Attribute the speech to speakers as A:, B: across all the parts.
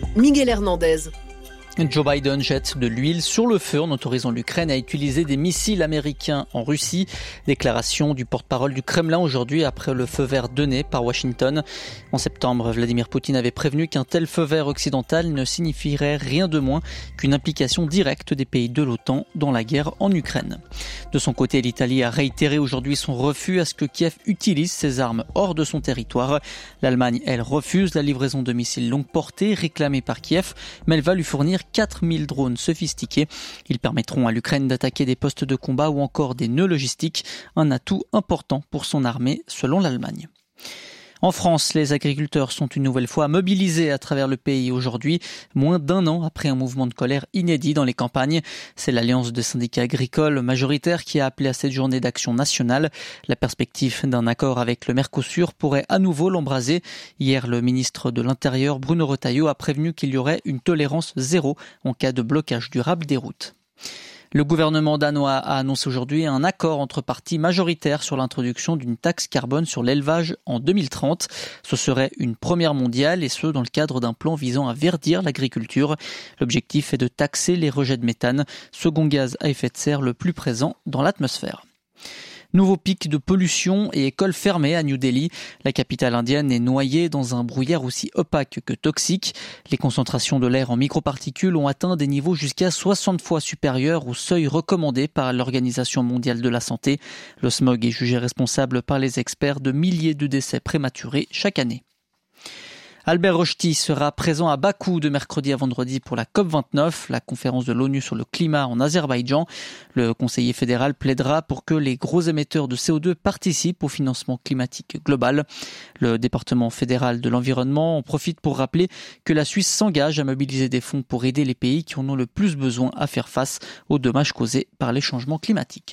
A: Miguel Hernandez.
B: Joe Biden jette de l'huile sur le feu en autorisant l'Ukraine à utiliser des missiles américains en Russie. Déclaration du porte-parole du Kremlin aujourd'hui après le feu vert donné par Washington. En septembre, Vladimir Poutine avait prévenu qu'un tel feu vert occidental ne signifierait rien de moins qu'une implication directe des pays de l'OTAN dans la guerre en Ukraine. De son côté, l'Italie a réitéré aujourd'hui son refus à ce que Kiev utilise ses armes hors de son territoire. L'Allemagne, elle, refuse la livraison de missiles longue portée réclamée par Kiev, mais elle va lui fournir 4000 drones sophistiqués. Ils permettront à l'Ukraine d'attaquer des postes de combat ou encore des nœuds logistiques, un atout important pour son armée selon l'Allemagne. En France, les agriculteurs sont une nouvelle fois mobilisés à travers le pays aujourd'hui, moins d'un an après un mouvement de colère inédit dans les campagnes. C'est l'Alliance de syndicats agricoles majoritaire qui a appelé à cette journée d'action nationale. La perspective d'un accord avec le Mercosur pourrait à nouveau l'embraser. Hier, le ministre de l'Intérieur, Bruno Retailleau, a prévenu qu'il y aurait une tolérance zéro en cas de blocage durable des routes. Le gouvernement danois a annoncé aujourd'hui un accord entre partis majoritaires sur l'introduction d'une taxe carbone sur l'élevage en 2030. Ce serait une première mondiale et ce dans le cadre d'un plan visant à verdir l'agriculture. L'objectif est de taxer les rejets de méthane, second gaz à effet de serre le plus présent dans l'atmosphère. Nouveau pic de pollution et école fermée à New Delhi. La capitale indienne est noyée dans un brouillard aussi opaque que toxique. Les concentrations de l'air en microparticules ont atteint des niveaux jusqu'à 60 fois supérieurs au seuil recommandé par l'Organisation mondiale de la santé. Le smog est jugé responsable par les experts de milliers de décès prématurés chaque année. Albert Rochety sera présent à Bakou de mercredi à vendredi pour la COP29, la conférence de l'ONU sur le climat en Azerbaïdjan. Le conseiller fédéral plaidera pour que les gros émetteurs de CO2 participent au financement climatique global. Le département fédéral de l'environnement en profite pour rappeler que la Suisse s'engage à mobiliser des fonds pour aider les pays qui en ont le plus besoin à faire face aux dommages causés par les changements climatiques.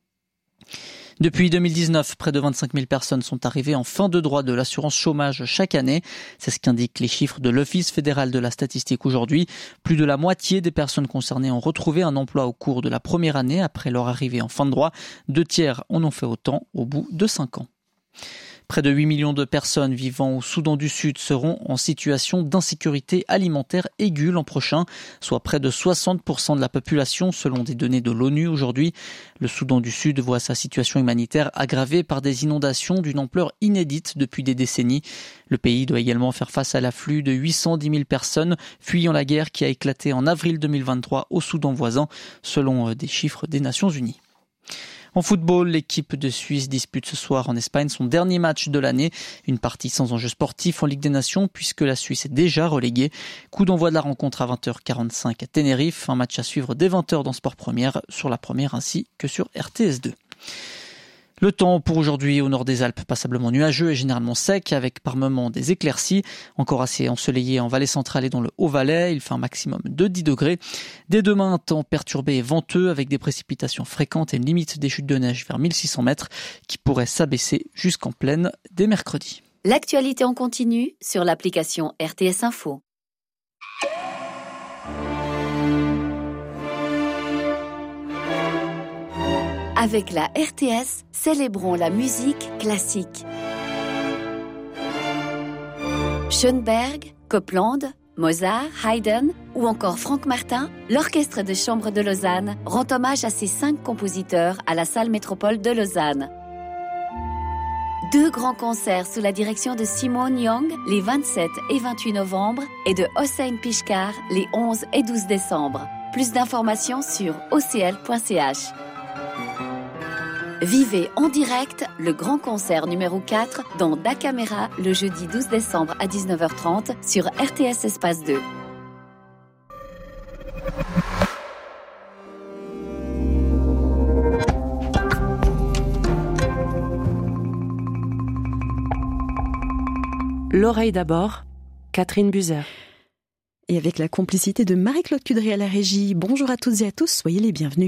B: Depuis 2019, près de 25 000 personnes sont arrivées en fin de droit de l'assurance chômage chaque année. C'est ce qu'indiquent les chiffres de l'Office fédéral de la statistique aujourd'hui. Plus de la moitié des personnes concernées ont retrouvé un emploi au cours de la première année après leur arrivée en fin de droit. 2 tiers en ont fait autant au bout de 5 ans. Près de 8 millions de personnes vivant au Soudan du Sud seront en situation d'insécurité alimentaire aiguë l'an prochain, soit près de 60% de la population selon des données de l'ONU aujourd'hui. Le Soudan du Sud voit sa situation humanitaire aggravée par des inondations d'une ampleur inédite depuis des décennies. Le pays doit également faire face à l'afflux de 810 000 personnes fuyant la guerre qui a éclaté en avril 2023 au Soudan voisin, selon des chiffres des Nations Unies. En football, l'équipe de Suisse dispute ce soir en Espagne son dernier match de l'année. Une partie sans enjeu sportif en Ligue des Nations puisque la Suisse est déjà reléguée. Coup d'envoi de la rencontre à 20h45 à Tenerife. Un match à suivre dès 20h dans Sport Première, sur la première ainsi que sur RTS2. Le temps pour aujourd'hui au nord des Alpes, passablement nuageux et généralement sec, avec par moments des éclaircies. Encore assez ensoleillé en vallée centrale et dans le Haut-Valais. Il fait un maximum de 10 degrés. Dès demain, un temps perturbé et venteux, avec des précipitations fréquentes et une limite des chutes de neige vers 1600 mètres, qui pourrait s'abaisser jusqu'en plaine dès mercredi.
C: L'actualité en continu sur l'application RTS Info. Avec la RTS, célébrons la musique classique. Schoenberg, Copland, Mozart, Haydn ou encore Franck Martin, l'Orchestre de chambre de Lausanne rend hommage à ces 5 compositeurs à la salle Métropole de Lausanne. 2 grands concerts sous la direction de Simone Young les 27 et 28 novembre et de Hossein Pishkar les 11 et 12 décembre. Plus d'informations sur ocl.ch. Vivez en direct le grand concert numéro 4 dans Da Camera le jeudi 12 décembre à 19h30 sur RTS Espace 2.
D: L'oreille d'abord, Catherine Buzer.
E: Et avec la complicité de Marie-Claude Cudry à la régie, bonjour à toutes et à tous, soyez les bienvenus.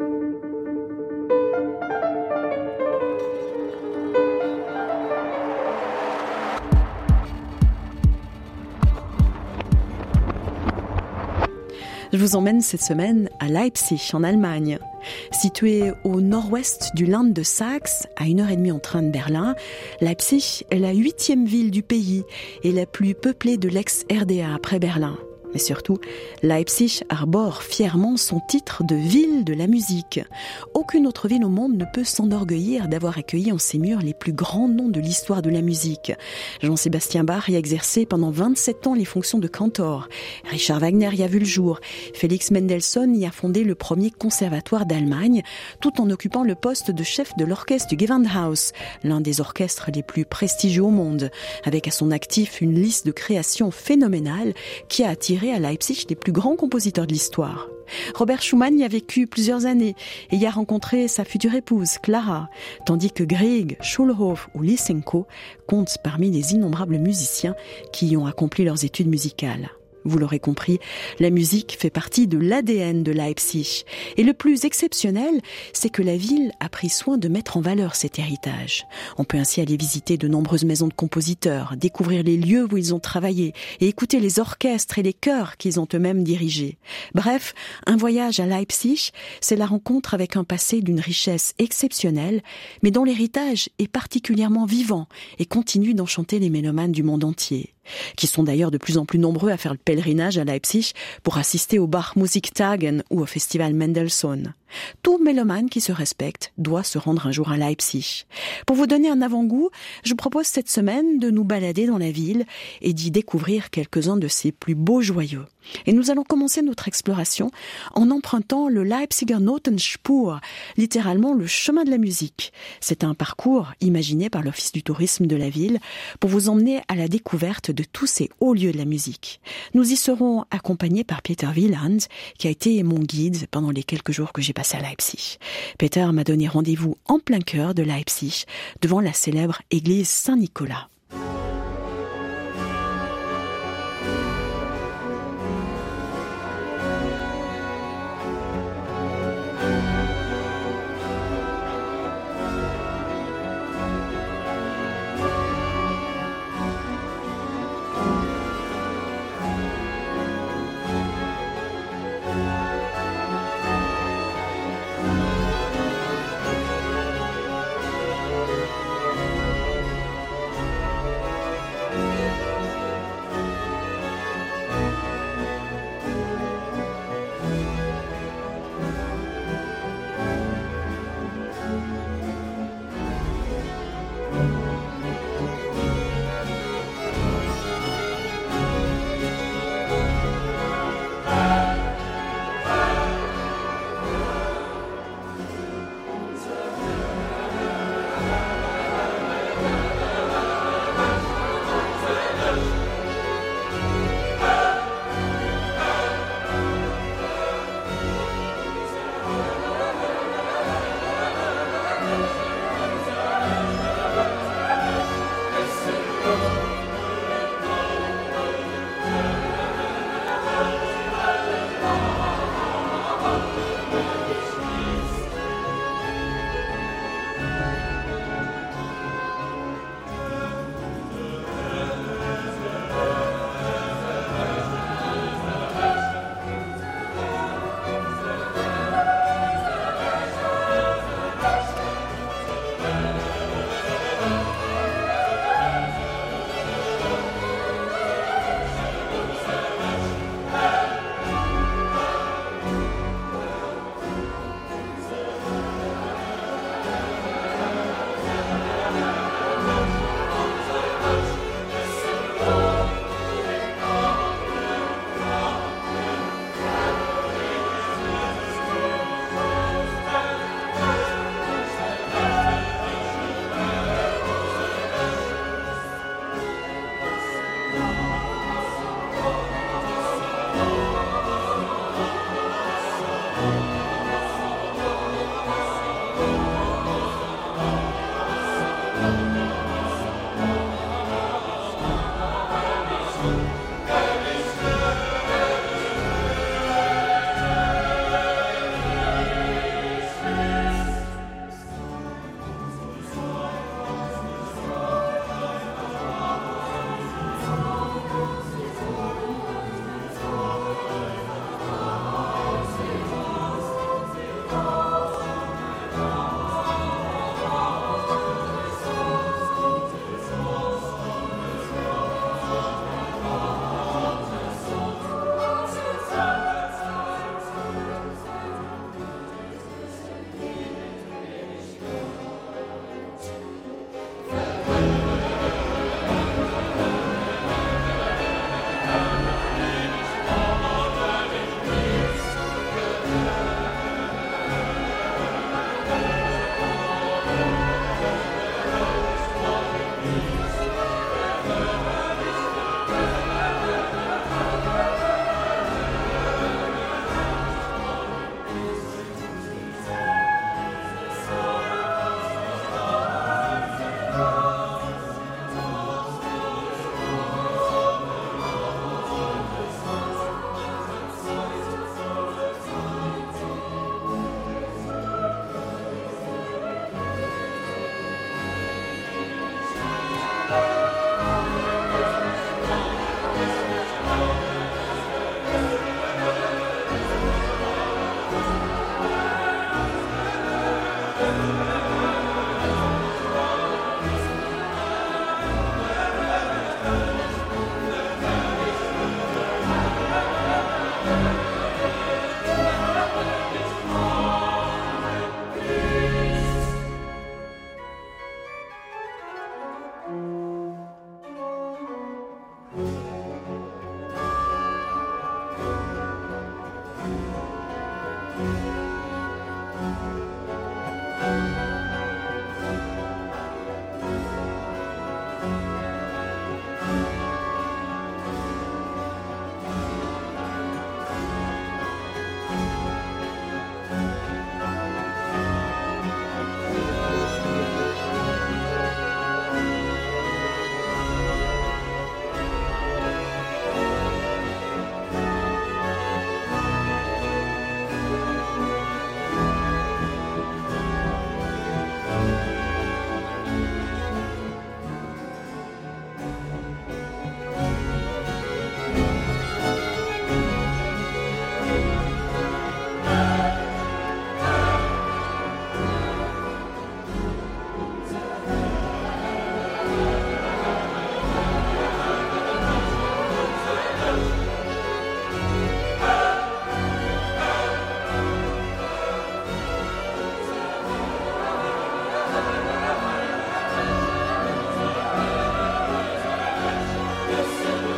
E: Je vous emmène cette semaine à Leipzig, en Allemagne. Située au nord-ouest du Land de Saxe, à 1h30 en train de Berlin, Leipzig est la 8e ville du pays et la plus peuplée de l'ex-RDA après Berlin. Mais surtout, Leipzig arbore fièrement son titre de ville de la musique. Aucune autre ville au monde ne peut s'enorgueillir d'avoir accueilli en ses murs les plus grands noms de l'histoire de la musique. Jean-Sébastien Bach y a exercé pendant 27 ans les fonctions de cantor. Richard Wagner y a vu le jour. Félix Mendelssohn y a fondé le premier conservatoire d'Allemagne, tout en occupant le poste de chef de l'orchestre du Gewandhaus, l'un des orchestres les plus prestigieux au monde, avec à son actif une liste de créations phénoménales qui a attiré à Leipzig les plus grands compositeurs de l'histoire. Robert Schumann y a vécu plusieurs années et y a rencontré sa future épouse, Clara, tandis que Grieg, Schulhoff ou Lysenko comptent parmi les innombrables musiciens qui y ont accompli leurs études musicales. Vous l'aurez compris, la musique fait partie de l'ADN de Leipzig. Et le plus exceptionnel, c'est que la ville a pris soin de mettre en valeur cet héritage. On peut ainsi aller visiter de nombreuses maisons de compositeurs, découvrir les lieux où ils ont travaillé et écouter les orchestres et les chœurs qu'ils ont eux-mêmes dirigés. Bref, un voyage à Leipzig, c'est la rencontre avec un passé d'une richesse exceptionnelle, mais dont l'héritage est particulièrement vivant et continue d'enchanter les mélomanes du monde entier, qui sont d'ailleurs de plus en plus nombreux à faire le pèlerinage à Leipzig pour assister au Bach Musiktagen ou au festival Mendelssohn. Tout mélomane qui se respecte doit se rendre un jour à Leipzig. Pour vous donner un avant-goût, je vous propose cette semaine de nous balader dans la ville et d'y découvrir quelques-uns de ses plus beaux joyaux. Et nous allons commencer notre exploration en empruntant le Leipziger Notenspur, littéralement le chemin de la musique. C'est un parcours imaginé par l'Office du tourisme de la ville pour vous emmener à la découverte de tous ces hauts lieux de la musique. Nous y serons accompagnés par Peter Wieland, qui a été mon guide pendant les quelques jours que j'ai passés à Leipzig. Peter m'a donné rendez-vous en plein cœur de Leipzig, devant la célèbre église Saint-Nicolas.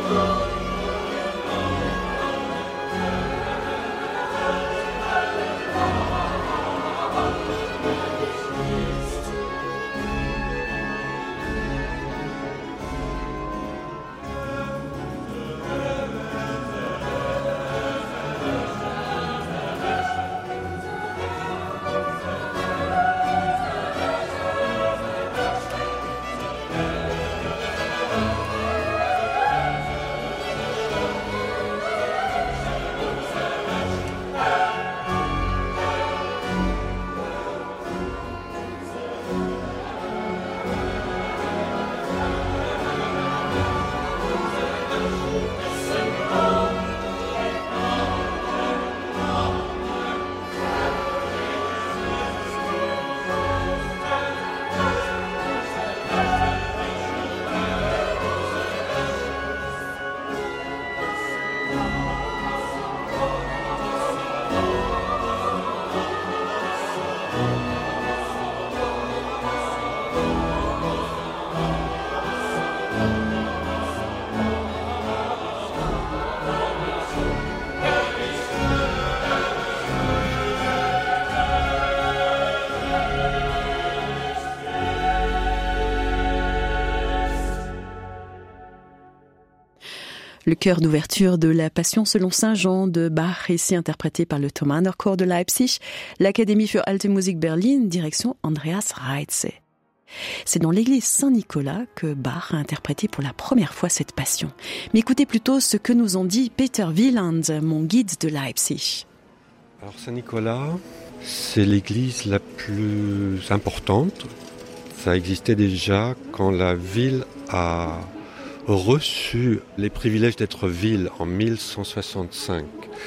E: Le chœur d'ouverture de la Passion selon Saint Jean de Bach, ici interprété par le Thomaner Chor de Leipzig, l'Académie für Alte Musik Berlin, direction Andreas Reitze. C'est dans l'église Saint-Nicolas que Bach a interprété pour la première fois cette Passion. Mais écoutez plutôt ce que nous en dit Peter Wieland, mon guide de Leipzig.
A: Alors Saint-Nicolas, c'est l'église la plus importante. Ça existait déjà quand la ville a reçu les privilèges d'être ville en 1165.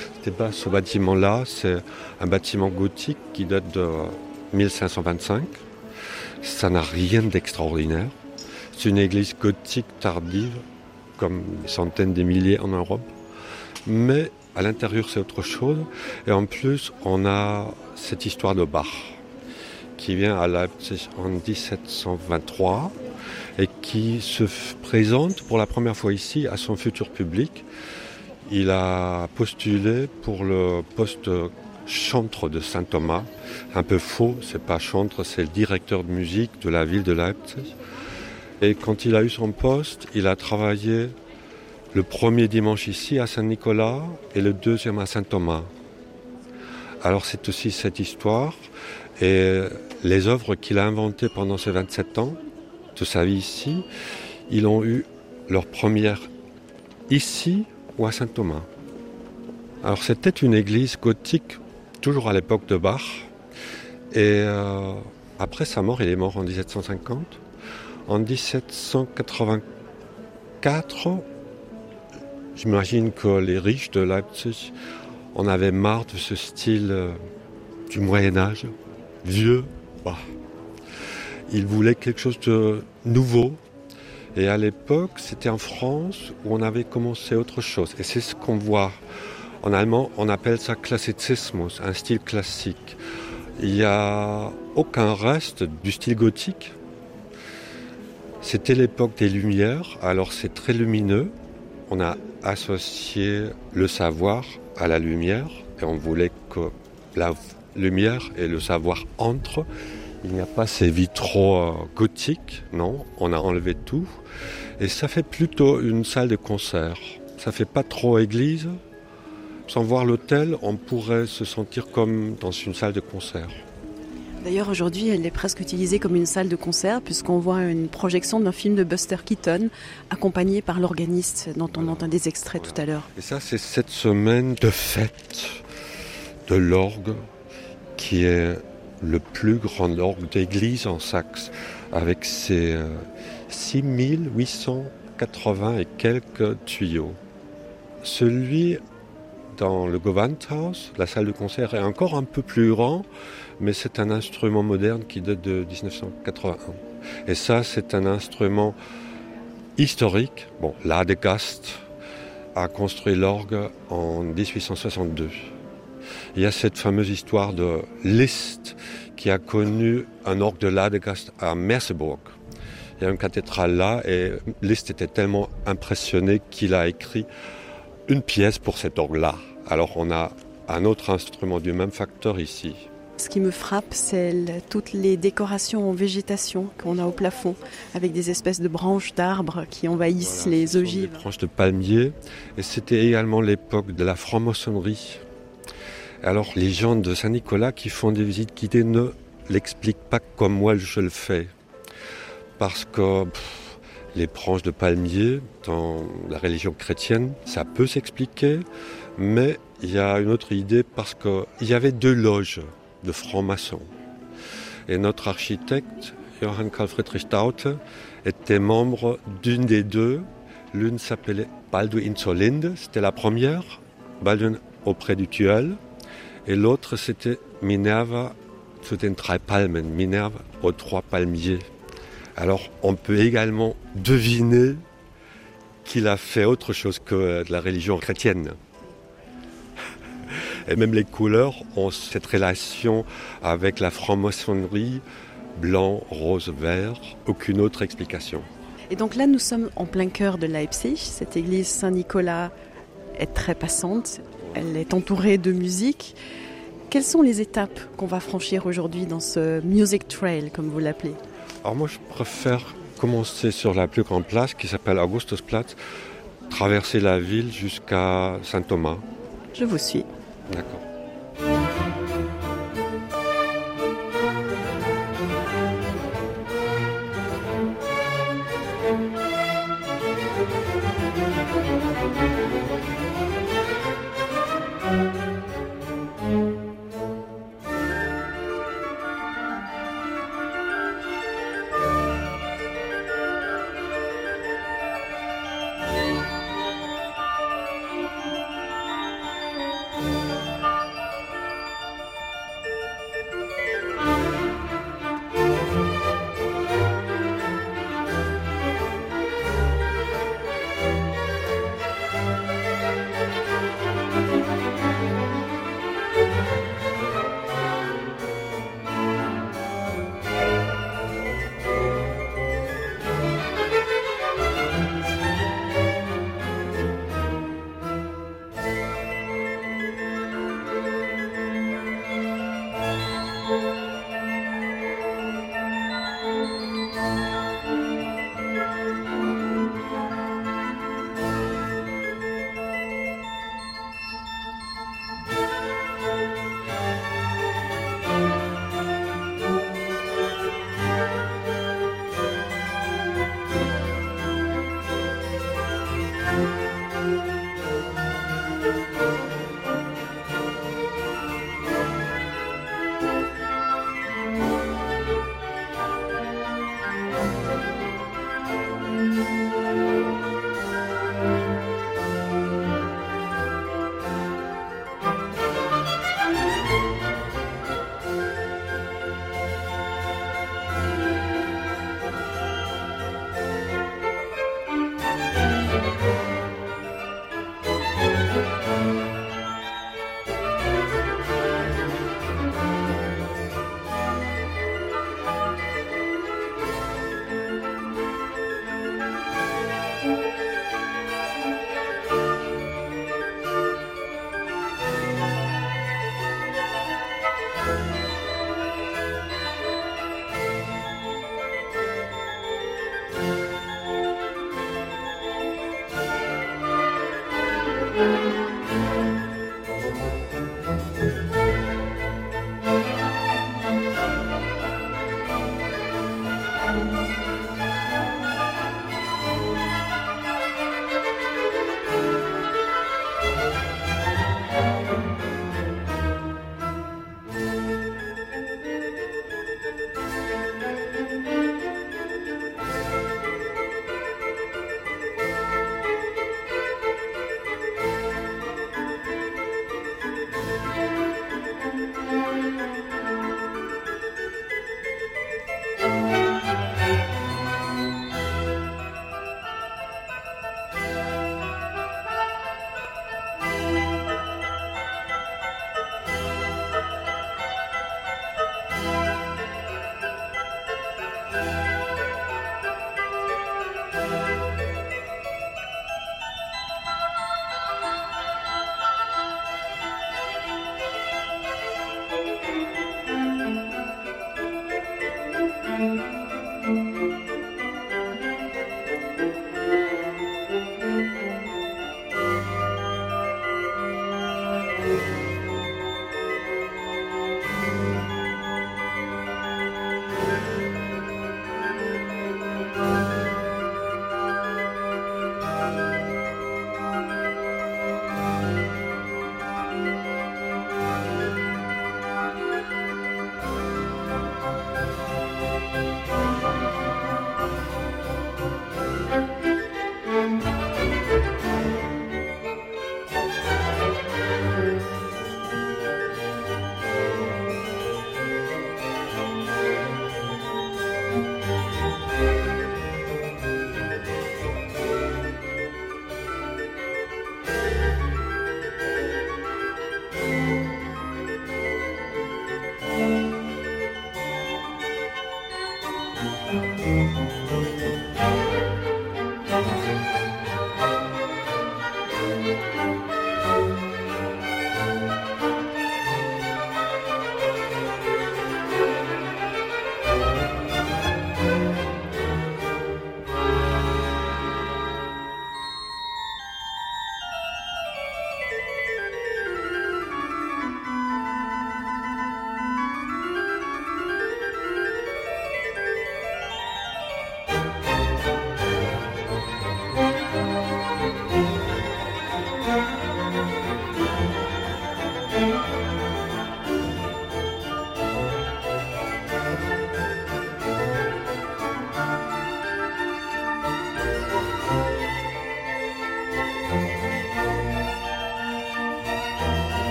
A: Ce bâtiment-là, c'est un bâtiment gothique qui date de 1525. Ça n'a rien d'extraordinaire. C'est une église gothique tardive, comme des centaines de milliers en Europe. Mais à l'intérieur, c'est autre chose. Et en plus, on a cette histoire de Bach, qui vient à Leipzig en 1723 et qui se présente pour la première fois ici à son futur public. Il a postulé pour le poste de chantre de Saint Thomas. Un peu faux, c'est pas chantre, c'est le directeur de musique de la ville de Leipzig. Et quand il a eu son poste, il a travaillé le premier dimanche ici à Saint-Nicolas et le deuxième à Saint Thomas. Alors c'est aussi cette histoire et les œuvres qu'il a inventées pendant ces 27 ans de sa vie ici, ils ont eu leur première ici ou à Saint Thomas. Alors c'était une église gothique, toujours à l'époque de Bach. Et après sa mort, il est mort en 1750. En 1784, j'imagine que les riches de Leipzig en avaient marre de ce style du Moyen-Âge, vieux. Bah. Ils voulaient quelque chose de nouveau. Et à l'époque, c'était en France où on avait commencé autre chose. Et c'est ce qu'on voit. En allemand, on appelle ça Klassizismus, un style classique. Il n'y a aucun reste du style gothique. C'était l'époque des Lumières, alors c'est très lumineux. On a associé le savoir à la lumière et on voulait que la lumière et le savoir entrent. Il n'y a pas ces vitraux gothiques, non, on a enlevé tout. Et ça fait plutôt une salle de concert. Ça fait pas trop église. Sans voir l'autel, on pourrait se sentir comme dans une salle de concert.
E: D'ailleurs, aujourd'hui, elle est presque utilisée comme une salle de concert puisqu'on voit une projection d'un film de Buster Keaton accompagné par l'organiste dont on entend des extraits tout à l'heure.
A: Et ça, c'est cette semaine de fête de l'orgue qui est le plus grand orgue d'église en Saxe avec ses 6880 et quelques tuyaux. Celui dans le Gewandhaus, la salle de concert est encore un peu plus grand, mais c'est un instrument moderne qui date de 1981. Et ça, c'est un instrument historique. Bon, Ladegast a construit l'orgue en 1862. Il y a cette fameuse histoire de Liszt qui a connu un orgue de Ladegast à Merseburg. Il y a une cathédrale là et Liszt était tellement impressionné qu'il a écrit une pièce pour cet orgue-là. Alors on a un autre instrument du même facteur ici.
E: Ce qui me frappe, c'est toutes les décorations en végétation qu'on a au plafond, avec des espèces de branches d'arbres qui envahissent les ogives.
A: Des branches de palmier. Et c'était également l'époque de la franc-maçonnerie. Alors les gens de Saint-Nicolas qui font des visites guidées ne l'expliquent pas comme moi je le fais. Parce que les branches de palmier, dans la religion chrétienne, ça peut s'expliquer, mais il y a une autre idée parce qu'il y avait 2 loges de francs-maçons. Et notre architecte, Johann Carl Friedrich Daute, était membre d'une des 2. L'une s'appelait Balduin zur Linde, c'était la première, Balduin auprès du tilleul. Et l'autre, c'était Minerva zu den 3 Palmen, Minerve aux 3 palmiers. Alors, on peut également deviner qu'il a fait autre chose que de la religion chrétienne. Et même les couleurs ont cette relation avec la franc-maçonnerie, blanc, rose, vert, aucune autre explication.
E: Et donc là, nous sommes en plein cœur de Leipzig. Cette église Saint-Nicolas est très passante, elle est entourée de musique. Quelles sont les étapes qu'on va franchir aujourd'hui dans ce Music Trail, comme vous l'appelez ?
A: Alors moi, je préfère commencer sur la plus grande place qui s'appelle Augustusplatz, traverser la ville jusqu'à Saint-Thomas.
E: Je vous suis.
A: D'accord.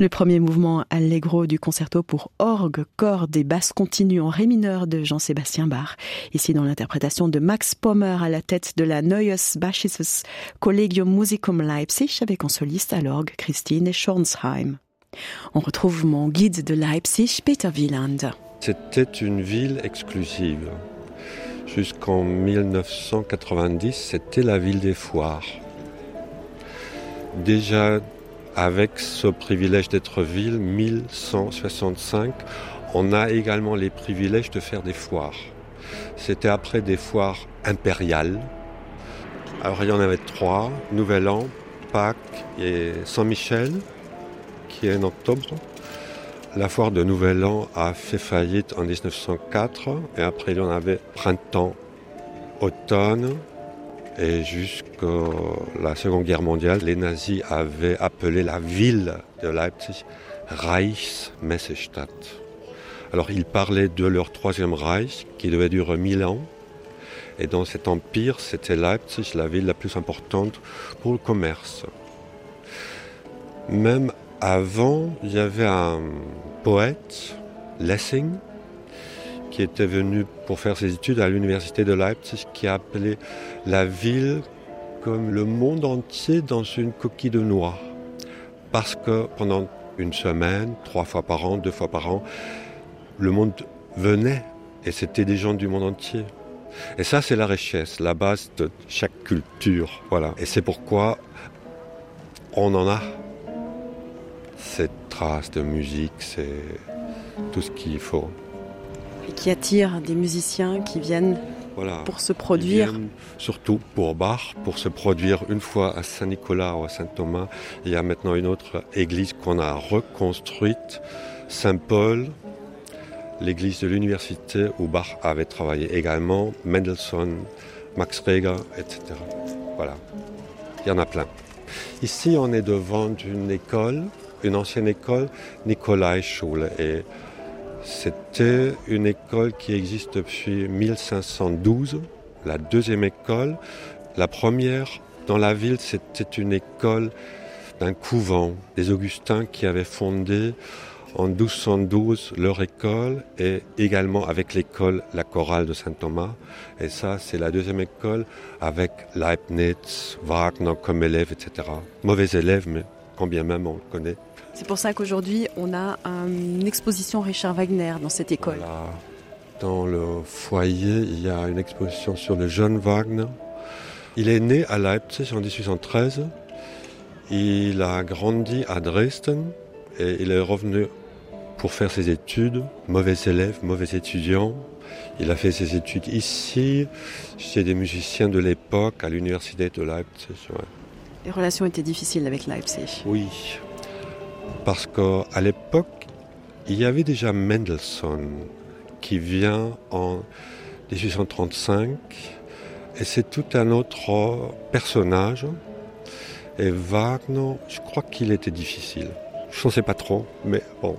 E: Le premier mouvement allegro du concerto pour orgue, cordes et basse continue en ré mineur de Jean-Sébastien Bach. Ici dans l'interprétation de Max Pommer à la tête de la Neues Bayerisches Collegium Musicum Leipzig avec en soliste à l'orgue Christine Schornsheim. On retrouve mon guide de Leipzig, Peter Wieland.
A: C'était une ville exclusive. Jusqu'en 1990, c'était la ville des foires. Déjà, avec ce privilège d'être ville, 1165, on a également les privilèges de faire des foires. C'était après des foires impériales. Alors il y en avait 3, Nouvel An, Pâques et Saint-Michel, qui est en octobre. La foire de Nouvel An a fait faillite en 1904, et après il y en avait printemps, automne, et jusqu'à la Seconde Guerre mondiale, les nazis avaient appelé la ville de Leipzig Reichsmessestadt. Alors ils parlaient de leur troisième Reich, qui devait durer 1000 ans, et dans cet empire, c'était Leipzig, la ville la plus importante pour le commerce. Même avant, il y avait un poète, Lessing, qui était venu pour faire ses études à l'université de Leipzig, qui a appelé la ville comme le monde entier dans une coquille de noix. Parce que pendant une semaine, 3 fois par an, 2 fois par an, le monde venait et c'était des gens du monde entier. Et ça, c'est la richesse, la base de chaque culture. Voilà. Et c'est pourquoi on en a cette trace de musique, c'est tout ce qu'il faut.
E: Et qui attire des musiciens qui viennent pour se produire.
A: Surtout pour Bach, pour se produire une fois à Saint-Nicolas ou à Saint-Thomas. Il y a maintenant une autre église qu'on a reconstruite, Saint-Paul, l'église de l'université où Bach avait travaillé également, Mendelssohn, Max Reger, etc. Voilà, il y en a plein. Ici, on est devant une école, une ancienne école, Nikolai-Schule. Et c'était une école qui existe depuis 1512, la deuxième école. La première, dans la ville, c'était une école d'un couvent des Augustins qui avaient fondé en 1212 leur école et également avec l'école, la chorale de Saint-Thomas. Et ça, c'est la deuxième école avec Leibniz, Wagner comme élève, etc. Mauvais élève, mais quand bien même on le connaît.
E: C'est pour ça qu'aujourd'hui, on a une exposition Richard Wagner dans cette école.
A: Voilà. Dans le foyer, il y a une exposition sur le jeune Wagner. Il est né à Leipzig en 1813. Il a grandi à Dresden et il est revenu pour faire ses études. Mauvais élève, mauvais étudiant. Il a fait ses études ici, chez des musiciens de l'époque, à l'université de Leipzig. Ouais.
E: Les relations étaient difficiles avec Leipzig.
A: Oui, parce qu'à l'époque, il y avait déjà Mendelssohn qui vient en 1835 et c'est tout un autre personnage. Et Wagner, je crois qu'il était difficile. Je ne sais pas trop, mais bon.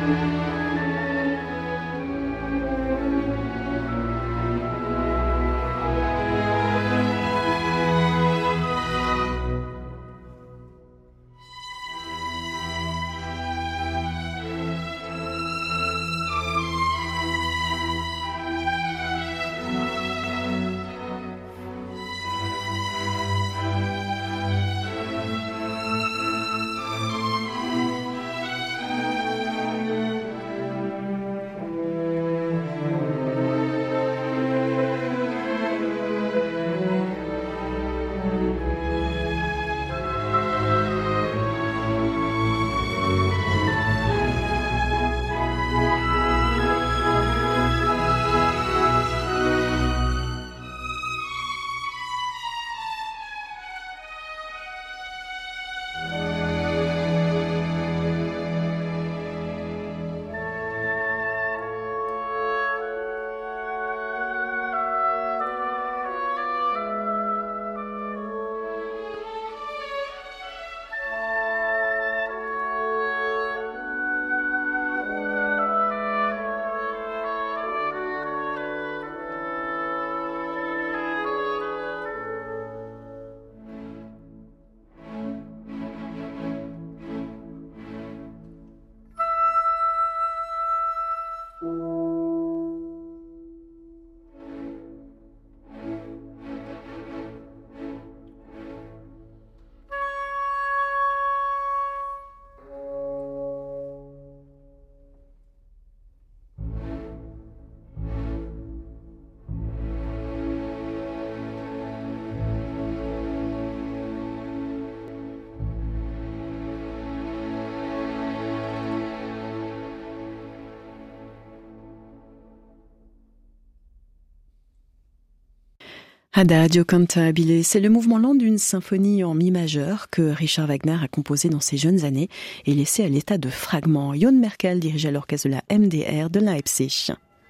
E: Adagio cantabile, c'est le mouvement lent d'une symphonie en mi majeur que Richard Wagner a composé dans ses jeunes années et laissé à l'état de fragment. Jon Merkel dirigeait l'orchestre de la MDR de Leipzig.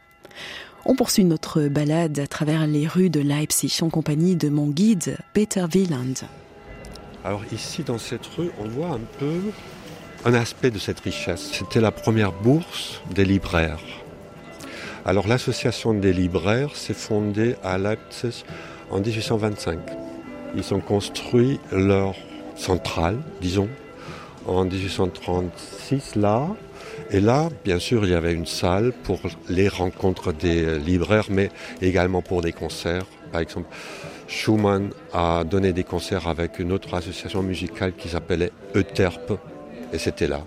E: On poursuit notre balade à travers les rues de Leipzig en compagnie de mon guide Peter Wieland.
A: Alors ici, dans cette rue, on voit un peu un aspect de cette richesse. C'était la première bourse des libraires. Alors l'association des libraires s'est fondée à Leipzig en 1825. Ils ont construit leur centrale, disons, en 1836 là. Et là, bien sûr, il y avait une salle pour les rencontres des libraires, mais également pour des concerts. Par exemple, Schumann a donné des concerts avec une autre association musicale qui s'appelait Euterpe, et c'était là.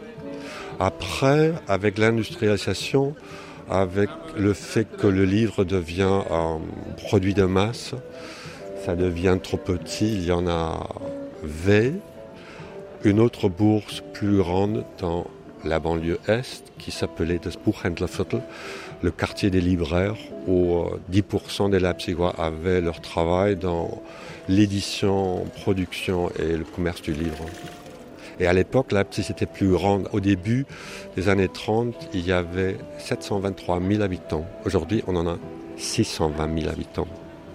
A: Après, avec l'industrialisation, avec le fait que le livre devient un produit de masse, ça devient trop petit, il y en a 20. Une autre bourse plus grande dans la banlieue Est, qui s'appelait das Buchhändlerviertel, le quartier des libraires, où 10% des Leipzigois avaient leur travail dans l'édition, production et le commerce du livre. Et à l'époque, Leipzig était plus grande. Au début des années 30, il y avait 723 000 habitants. Aujourd'hui, on en a 620 000 habitants.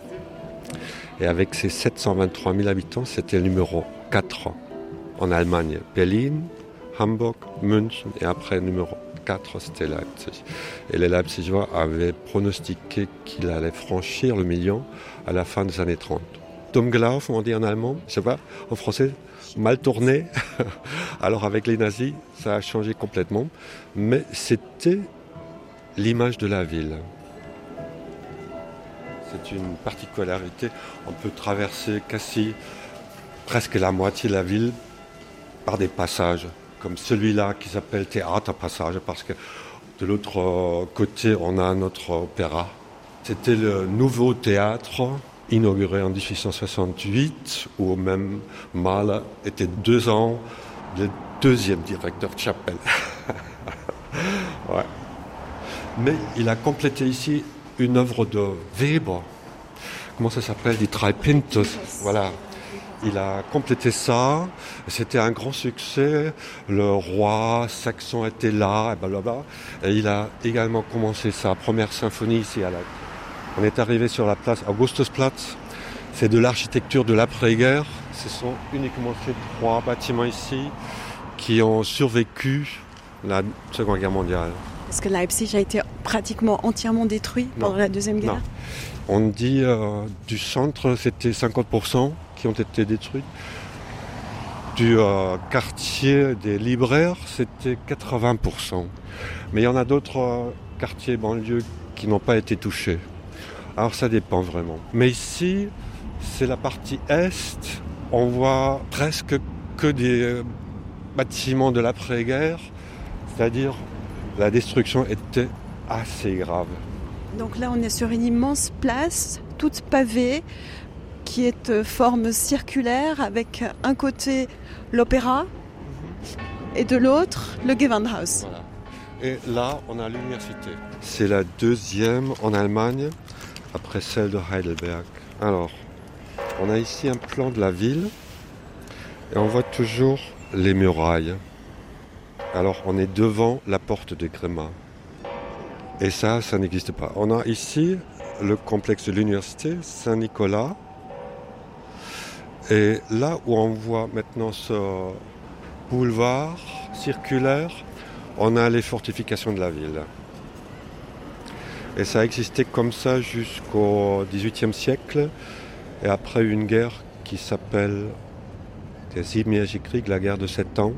A: Et avec ces 723 000 habitants, c'était le numéro 4 en Allemagne. Berlin, Hamburg, München, et après, numéro 4, c'était Leipzig. Et les Leipzigois avaient pronostiqué qu'il allait franchir le million à la fin des années 30. Dumm gelaufen, on dit en allemand, je sais pas, en français, mal tourné. Alors avec les nazis, ça a changé complètement. Mais c'était l'image de la ville. C'est une particularité. On peut traverser quasi presque la moitié de la ville par des passages, comme celui-là qui s'appelle Theaterpassage, parce que de l'autre côté, on a notre opéra. C'était le nouveau théâtre inauguré en 1868, où même Mahler était 2 ans le deuxième directeur de chapelle. Ouais. Mais il a complété ici une œuvre de Weber. Comment ça s'appelle? Die Drei Pintos. Voilà. Il a complété ça. C'était un grand succès. Le roi saxon était là, et blablabla. Et il a également commencé sa première symphonie ici à la. On est arrivé sur la place Augustusplatz. C'est de l'architecture de l'après-guerre. Ce sont uniquement ces 3 bâtiments ici qui ont survécu la Seconde Guerre mondiale.
E: Est-ce que Leipzig a été pratiquement entièrement détruit pendant la Deuxième Guerre ?
A: Non. On dit du centre, c'était 50% qui ont été détruits. Du quartier des libraires, c'était 80%. Mais il y en a d'autres quartiers banlieues qui n'ont pas été touchés. Alors ça dépend vraiment. Mais ici, c'est la partie est. On voit presque que des bâtiments de l'après-guerre. C'est-à-dire, la destruction était assez grave.
E: Donc là, on est sur une immense place, toute pavée, qui est de forme circulaire, avec un côté l'opéra et de l'autre le Gewandhaus.
A: Voilà. Et là, on a l'université. C'est la deuxième en Allemagne, après celle de Heidelberg. Alors, on a ici un plan de la ville et on voit toujours les murailles. Alors, on est devant la porte de Grimma. Et ça n'existe pas. On a ici le complexe de l'université Saint-Nicolas. Et là où on voit maintenant ce boulevard circulaire, on a les fortifications de la ville. Et ça a existé comme ça jusqu'au XVIIIe siècle. Et après une guerre qui s'appelle der Siebenjährige Krieg, la guerre de 7 ans,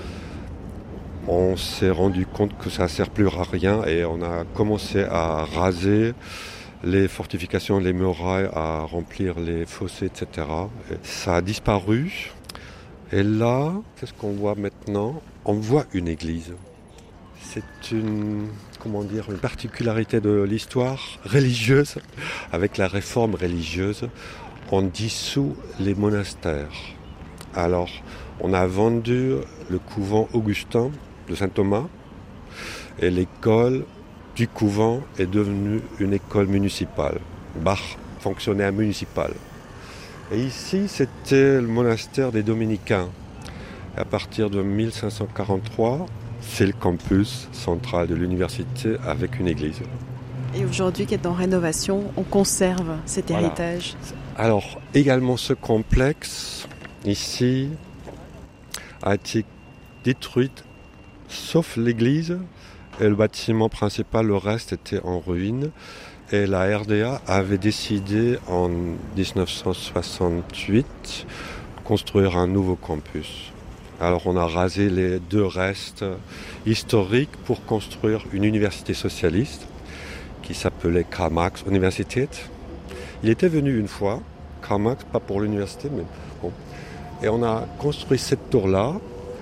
A: on s'est rendu compte que ça ne sert plus à rien et on a commencé à raser les fortifications, les murailles, à remplir les fossés, etc. Et ça a disparu. Et là, qu'est-ce qu'on voit maintenant ? On voit une église. C'est une particularité de l'histoire religieuse. Avec la réforme religieuse, on dissout les monastères. Alors, on a vendu le couvent augustin de Saint-Thomas et l'école du couvent est devenue une école municipale. Bach fonctionnaire municipal. Et ici, c'était le monastère des Dominicains. Et à partir de 1543, c'est le campus central de l'université avec une église.
E: Et aujourd'hui, qui est en rénovation, on conserve cet héritage.
A: Alors, également ce complexe, ici, a été détruit, sauf l'église et le bâtiment principal, le reste était en ruine. Et la RDA avait décidé en 1968 de construire un nouveau campus. Alors on a rasé les deux restes historiques pour construire une université socialiste qui s'appelait Karl Marx Universität. Il était venu une fois, Karl Marx, pas pour l'université, mais bon. Et on a construit cette tour-là,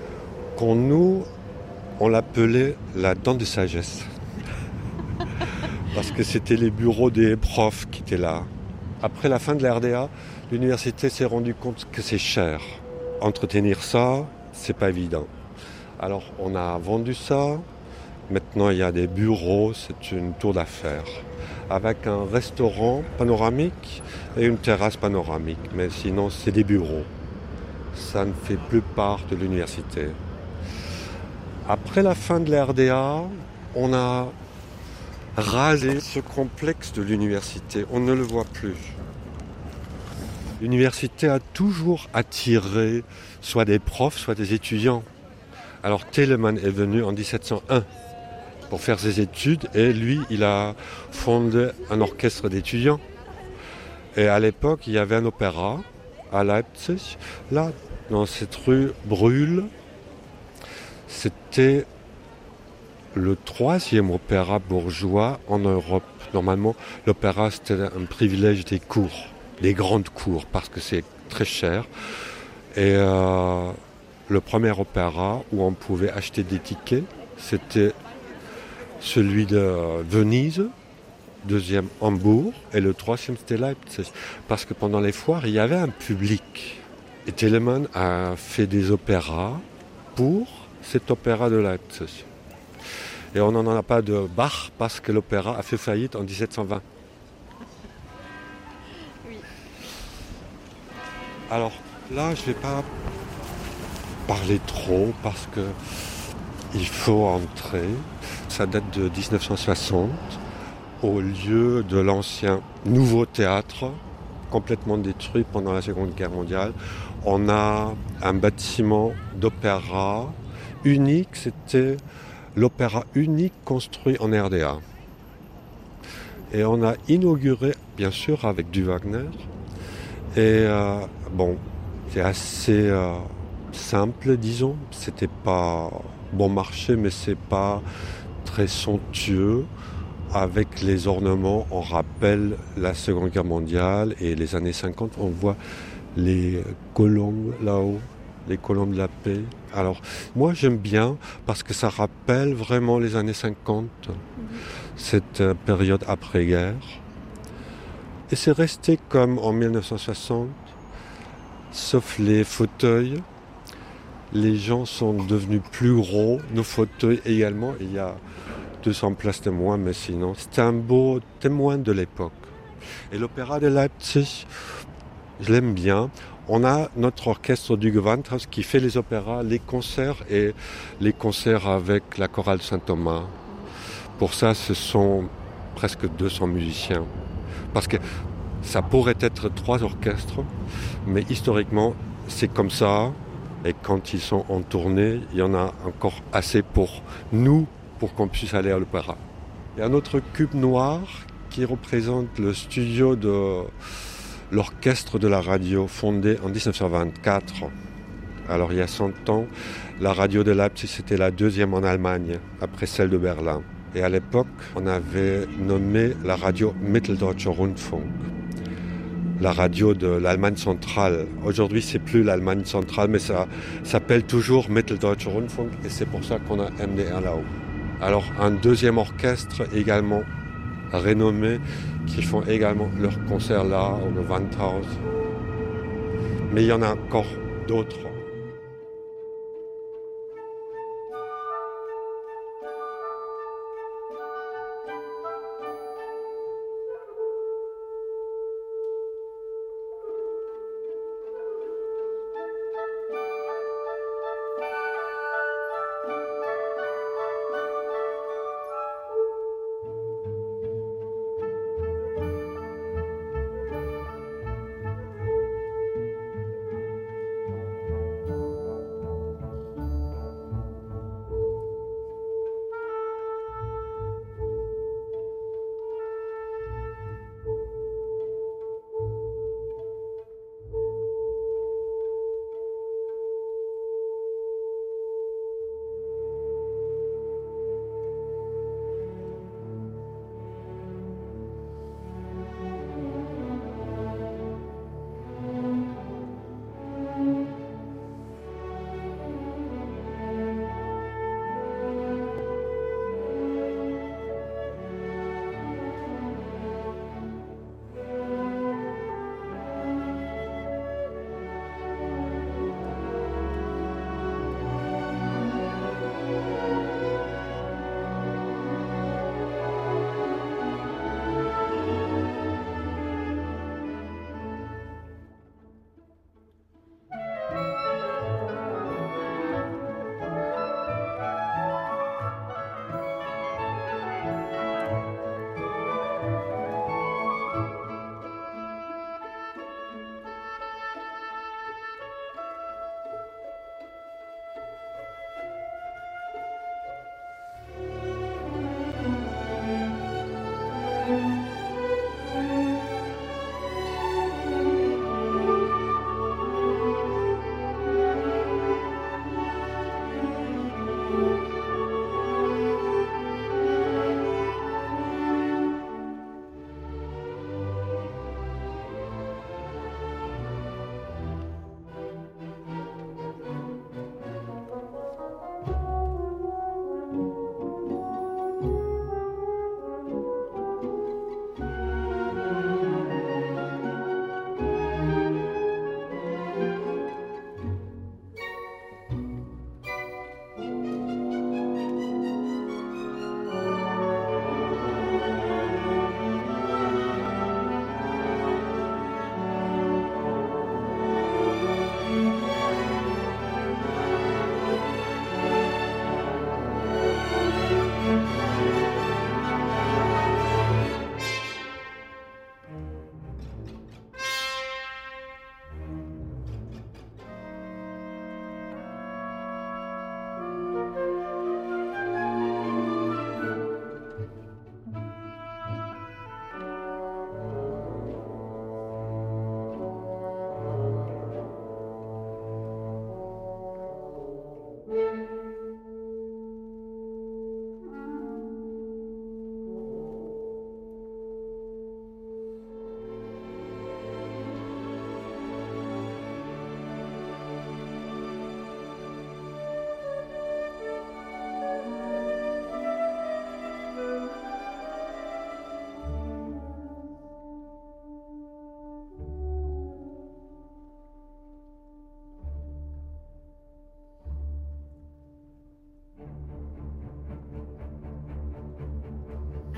A: on l'appelait la dent de sagesse. Parce que c'était les bureaux des profs qui étaient là. Après la fin de la RDA, l'université s'est rendue compte que c'est cher. Entretenir ça, c'est pas évident. Alors on a vendu ça. Maintenant il y a des bureaux, c'est une tour d'affaires. Avec un restaurant panoramique et une terrasse panoramique. Mais sinon c'est des bureaux. Ça ne fait plus part de l'université. Après la fin de la RDA, on a rasé ce complexe de l'université. On ne le voit plus. L'université a toujours attiré soit des profs, soit des étudiants. Alors Telemann est venu en 1701 pour faire ses études et lui, il a fondé un orchestre d'étudiants. Et à l'époque, il y avait un opéra à Leipzig. Là, dans cette rue Brühl, c'était le 3e opéra bourgeois en Europe. Normalement, l'opéra, c'était un privilège des cours, des grandes cours, parce que c'est très cher. Et le premier opéra où on pouvait acheter des tickets, c'était celui de Venise, deuxième Hambourg, et le 3e, c'était Leipzig. Parce que pendant les foires, il y avait un public. Et Telemann a fait des opéras pour cet opéra de Leipzig. Et on n'en a pas de Bach parce que l'opéra a fait faillite en 1720. Oui. Alors là, je ne vais pas parler trop parce que il faut entrer. Ça date de 1960, au lieu de l'ancien nouveau théâtre, complètement détruit pendant la Seconde Guerre mondiale. On a un bâtiment d'opéra unique, c'était l'opéra unique construit en RDA. Et on a inauguré, bien sûr, avec du Wagner. Et c'est assez simple, disons. C'était pas bon marché, mais c'est pas très somptueux. Avec les ornements, on rappelle la Seconde Guerre mondiale et les années 50. On voit les colombes là-haut, les colombes de la paix. Alors, moi, j'aime bien parce que ça rappelle vraiment les années 50, cette période après-guerre. Et c'est resté comme en 1960, sauf les fauteuils. Les gens sont devenus plus gros, nos fauteuils également. Il y a 200 places de moins, mais sinon, c'est un beau témoin de l'époque. Et l'opéra de Leipzig, je l'aime bien. On a notre orchestre du Gewandhaus qui fait les opéras, les concerts et les concerts avec la chorale Saint-Thomas. Pour ça, ce sont presque 200 musiciens. Parce que ça pourrait être 3 orchestres, mais historiquement, c'est comme ça. Et quand ils sont en tournée, il y en a encore assez pour nous, pour qu'on puisse aller à l'opéra. Il y a un autre cube noir qui représente le studio de l'orchestre de la radio fondé en 1924. Alors il y a 100 ans, la radio de Leipzig c'était la 2e en Allemagne, après celle de Berlin. Et à l'époque, on avait nommé la radio Mitteldeutscher Rundfunk, la radio de l'Allemagne centrale. Aujourd'hui, c'est plus l'Allemagne centrale, mais ça s'appelle toujours Mitteldeutscher Rundfunk, et c'est pour ça qu'on a MDR là-haut. Alors un deuxième orchestre également renommé, qui font également leurs concerts là, au Gewandhaus. Mais il y en a encore d'autres.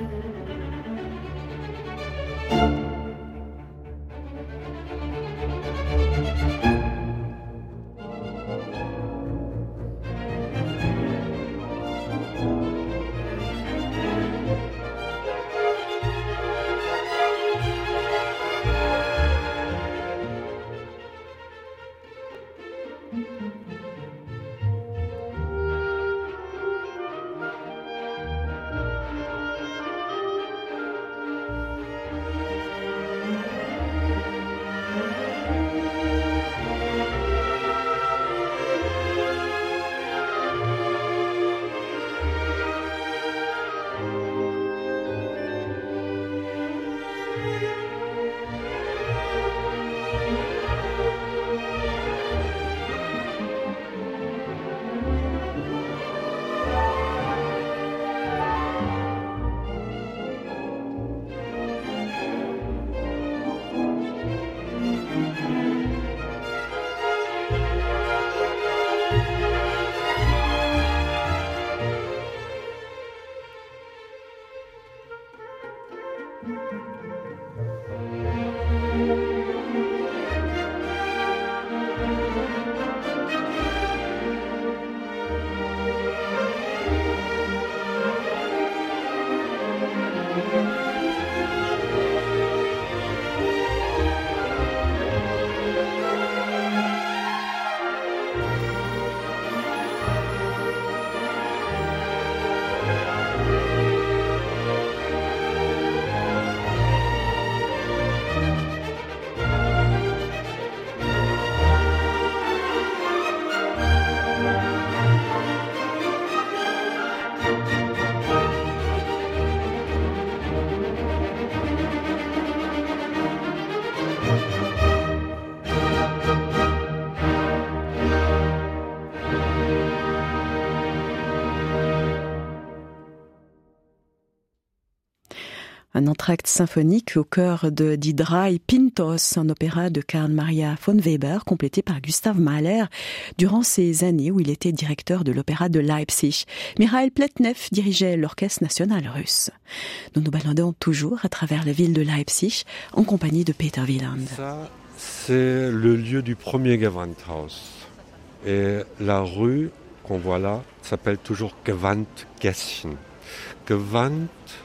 E: Un entracte symphonique au cœur de Die Drei Pintos, un opéra de Karl Maria von Weber, complété par Gustav Mahler durant ces années où il était directeur de l'opéra de Leipzig. Mikhail Pletnev dirigeait l'orchestre national russe. Nous nous baladons toujours à travers la ville de Leipzig en compagnie de Peter Wieland.
A: Ça, c'est le lieu du premier Gewandhaus. Et la rue qu'on voit là s'appelle toujours Gewandgässchen. Gewand,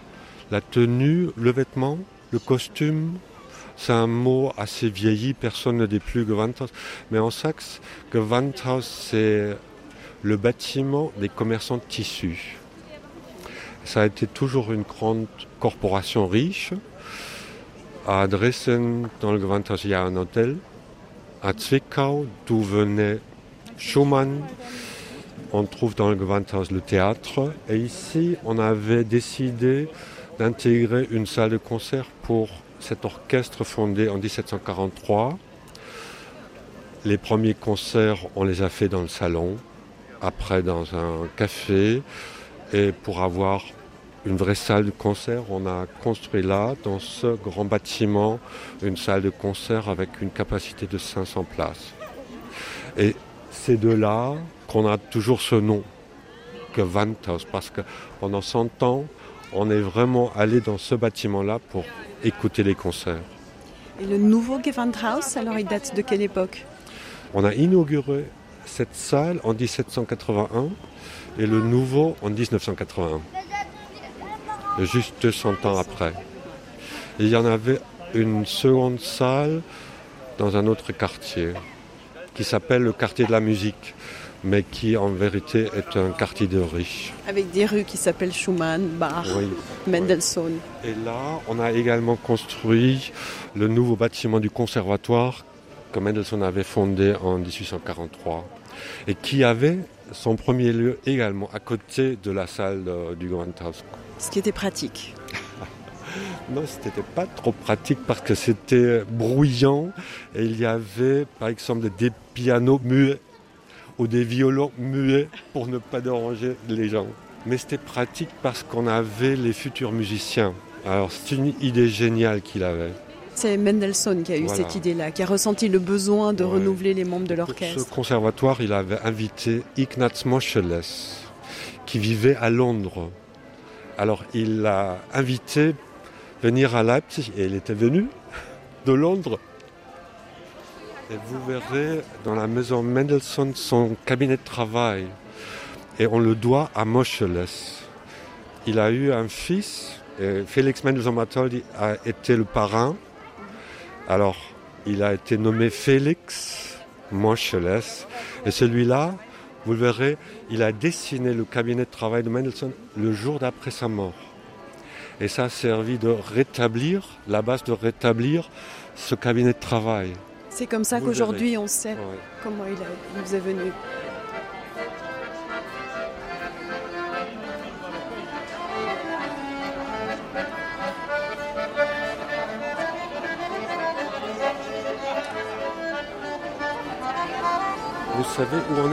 A: la tenue, le vêtement, le costume, c'est un mot assez vieilli, personne ne dit plus Gewandhaus. Mais en Saxe, Gewandhaus, c'est le bâtiment des commerçants de tissus. Ça a été toujours une grande corporation riche. À Dresden, dans le Gewandhaus, il y a un hôtel. À Zwickau, d'où venait Schumann, on trouve dans le Gewandhaus le théâtre. Et ici, on avait décidé d'intégrer une salle de concert pour cet orchestre fondé en 1743. Les premiers concerts, on les a fait dans le salon, après dans un café. Et pour avoir une vraie salle de concert, on a construit là, dans ce grand bâtiment, une salle de concert avec une capacité de 500 places. Et c'est de là qu'on a toujours ce nom, Gewandhaus, parce que pendant 100 ans, on est vraiment allé dans ce bâtiment-là pour écouter les concerts.
E: Et le nouveau Gewandhaus, alors il date de quelle époque ?
A: On a inauguré cette salle en 1781 et le nouveau en 1981. Juste 200 ans après. Et il y en avait une seconde salle dans un autre quartier qui s'appelle le quartier de la musique, mais qui en vérité est un quartier de riches.
E: Avec des rues qui s'appellent Schumann, Bach, oui, Mendelssohn.
A: Et là, on a également construit le nouveau bâtiment du conservatoire que Mendelssohn avait fondé en 1843 et qui avait son premier lieu également à côté de la salle du Gewandhaus.
E: Ce qui était pratique.
A: Non, ce n'était pas trop pratique parce que c'était bruyant et il y avait par exemple des pianos muets ou des violons muets pour ne pas déranger les gens. Mais c'était pratique parce qu'on avait les futurs musiciens. Alors c'est une idée géniale qu'il avait.
E: C'est Mendelssohn qui a eu cette idée-là, qui a ressenti le besoin de renouveler les membres de l'orchestre.
A: Pour ce conservatoire, il avait invité Ignaz Moscheles, qui vivait à Londres. Alors il l'a invité à venir à Leipzig et il était venu de Londres. Et vous verrez dans la maison Mendelssohn son cabinet de travail. Et on le doit à Moscheles. Il a eu un fils, et Felix Mendelssohn Bartholdy a été le parrain. Alors, il a été nommé Félix Moscheles. Et celui-là, vous le verrez, il a dessiné le cabinet de travail de Mendelssohn le jour d'après sa mort. Et ça a servi de rétablir, la base de rétablir ce cabinet de travail.
E: C'est comme ça qu'aujourd'hui on sait comment il nous est venu.
A: Vous savez où on est ?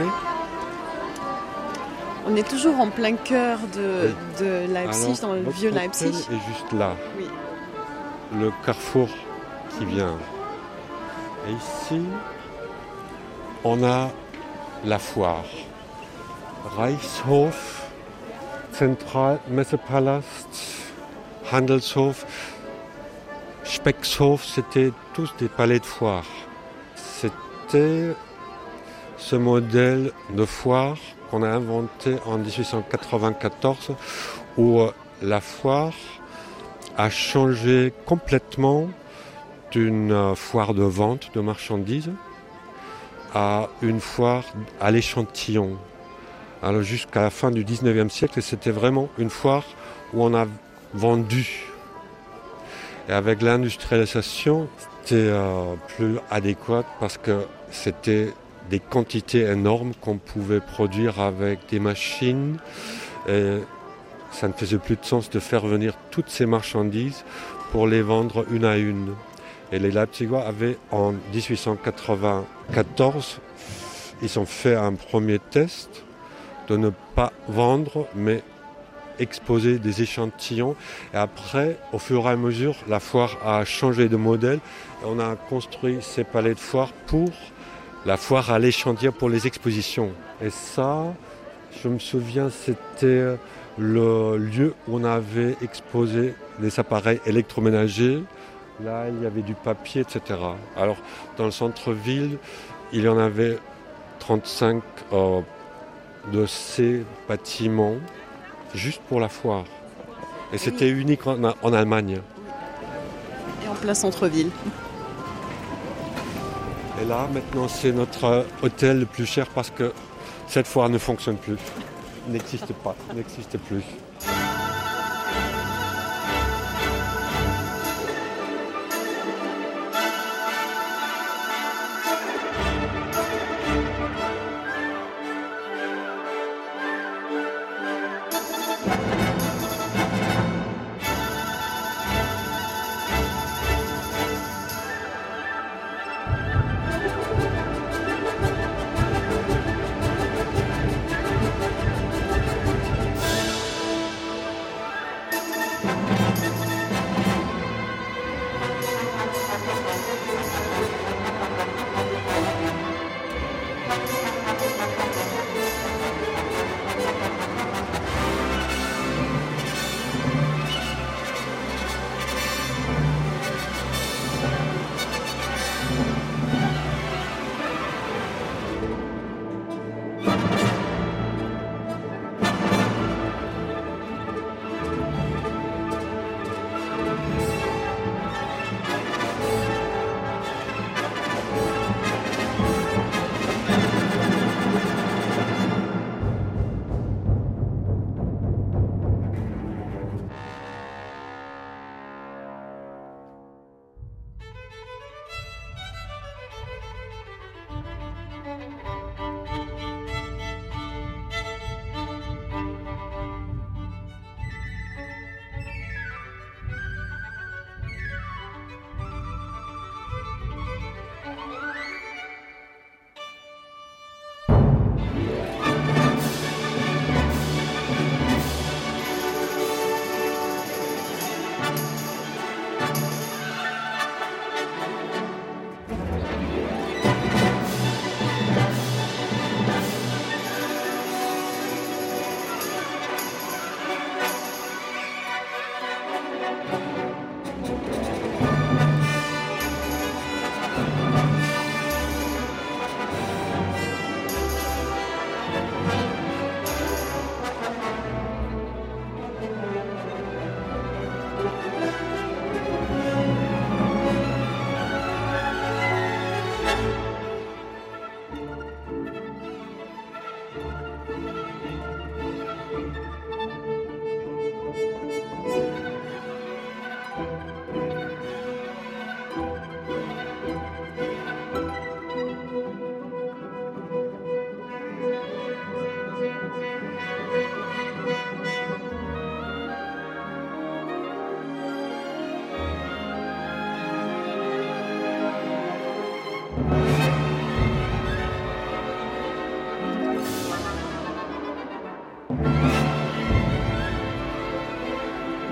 E: On est toujours en plein cœur de Leipzig, dans le vieux Leipzig.
A: Hôtel est juste là.
E: Oui.
A: Le carrefour qui vient. Et ici, on a la foire. Reichshof, Zentral Messepalast, Handelshof, Speckshof, c'était tous des palais de foire. C'était ce modèle de foire qu'on a inventé en 1894 où la foire a changé complètement d'une foire de vente de marchandises à une foire à l'échantillon. Alors jusqu'à la fin du 19e siècle, c'était vraiment une foire où on a vendu. Et avec l'industrialisation, c'était plus adéquat parce que c'était des quantités énormes qu'on pouvait produire avec des machines. Et ça ne faisait plus de sens de faire venir toutes ces marchandises pour les vendre une à une. Et les Leipzigois avaient, en 1894, ils ont fait un premier test de ne pas vendre, mais exposer des échantillons. Et après, au fur et à mesure, la foire a changé de modèle. Et on a construit ces palais de foire pour la foire à l'échantillon, pour les expositions. Et ça, je me souviens, c'était le lieu où on avait exposé des appareils électroménagers. Là, il y avait du papier, etc. Alors, dans le centre-ville, il y en avait 35 de ces bâtiments juste pour la foire. Et c'était unique en Allemagne.
E: Et en plein centre-ville.
A: Et là, maintenant, c'est notre hôtel le plus cher parce que cette foire ne fonctionne plus. N'existe pas, n'existe plus.
B: Saint-Denis.